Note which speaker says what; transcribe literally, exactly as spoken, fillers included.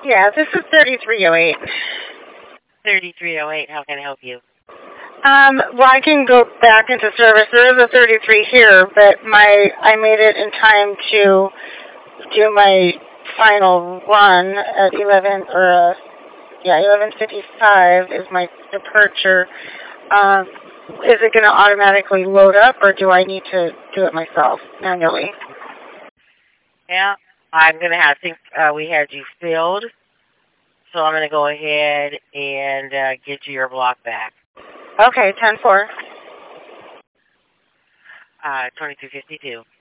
Speaker 1: Yeah, this is thirty-three oh eight.
Speaker 2: thirty-three oh eight, how can I help you?
Speaker 1: Um, well, I can go back into service. There is a thirty-three here, but my I made it in time to do my final run at eleven or uh, yeah, eleven fifty-five is my departure. Um, is it going to automatically load up, or do I need to do it myself manually?
Speaker 2: Yeah, I'm going to have to, uh, we had you filled, so I'm going to go ahead and uh, get you your block back.
Speaker 1: Okay, ten four.
Speaker 2: Uh, twenty-two fifty-two.